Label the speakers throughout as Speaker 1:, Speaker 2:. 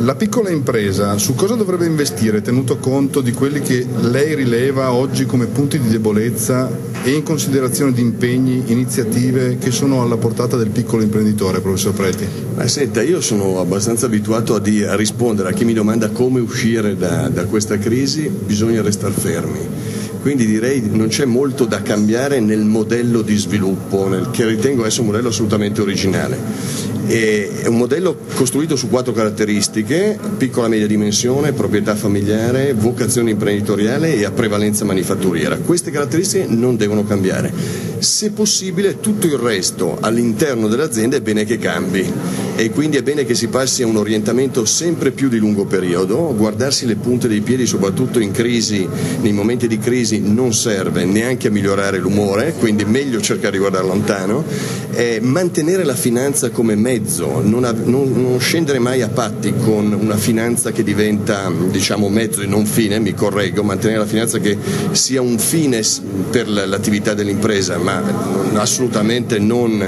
Speaker 1: La piccola impresa su cosa dovrebbe investire, tenuto conto di quelli che lei rileva oggi come punti di debolezza e in considerazione di impegni, iniziative che sono alla portata del piccolo imprenditore, professor Preti?
Speaker 2: Senta, io sono abbastanza abituato a rispondere a chi mi domanda come uscire da questa crisi. Bisogna restare fermi. Quindi direi non c'è molto da cambiare nel modello di sviluppo, che ritengo essere un modello assolutamente originale. È un modello costruito su 4 caratteristiche: piccola e media dimensione, proprietà familiare, vocazione imprenditoriale e a prevalenza manifatturiera. Queste caratteristiche non devono cambiare. Se possibile tutto il resto all'interno dell'azienda è bene che cambi, e quindi è bene che si passi a un orientamento sempre più di lungo periodo. Guardarsi le punte dei piedi soprattutto in crisi, nei momenti di crisi, non serve neanche a migliorare l'umore, quindi meglio cercare di guardare lontano. Mantenere la finanza come mezzo, non scendere mai a patti con una finanza che diventa mezzo e non fine, mi correggo, mantenere la finanza che sia un fine per l'attività dell'impresa, ma assolutamente non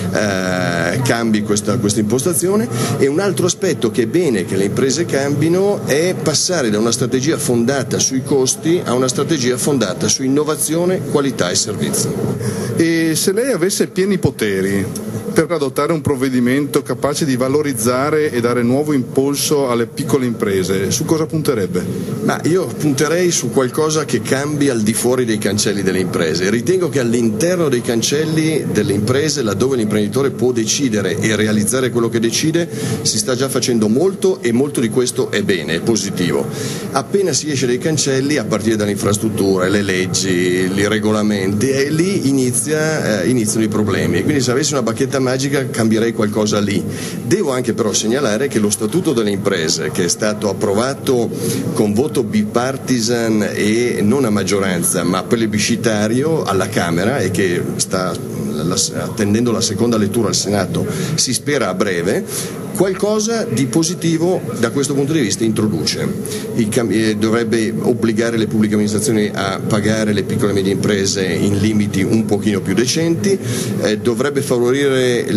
Speaker 2: cambi questa impostazione. E un altro aspetto che è bene che le imprese cambino è passare da una strategia fondata sui costi a una strategia fondata su innovazione, qualità e servizi.
Speaker 1: E se lei avesse pieni poteri per adottare un provvedimento capace di valorizzare e dare nuovo impulso alle piccole imprese, su cosa punterebbe?
Speaker 2: Io punterei su qualcosa che cambi al di fuori dei cancelli delle imprese. Ritengo che all'interno dei cancelli delle imprese, laddove l'imprenditore può decidere e realizzare quello che decide, si sta già facendo molto, e molto di questo è bene, è positivo. Appena si esce dai cancelli, a partire dalle infrastrutture, le leggi, i regolamenti, e lì iniziano i problemi. Quindi se avessi una bacchetta magica cambierei qualcosa lì. Devo anche però segnalare che lo Statuto delle imprese, che è stato approvato con voto bipartisan e non a maggioranza ma plebiscitario alla Camera, e che sta attendendo la seconda lettura al Senato, si spera a breve, qualcosa di positivo da questo punto di vista introduce. Dovrebbe obbligare le pubbliche amministrazioni a pagare le piccole e medie imprese in limiti un pochino più decenti, dovrebbe favorire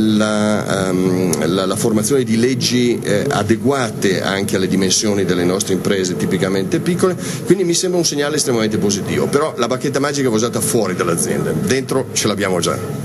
Speaker 2: la formazione di leggi adeguate anche alle dimensioni delle nostre imprese tipicamente piccole. Quindi mi sembra un segnale estremamente positivo. Però la bacchetta magica va usata fuori dall'azienda, dentro ce l'abbiamo già.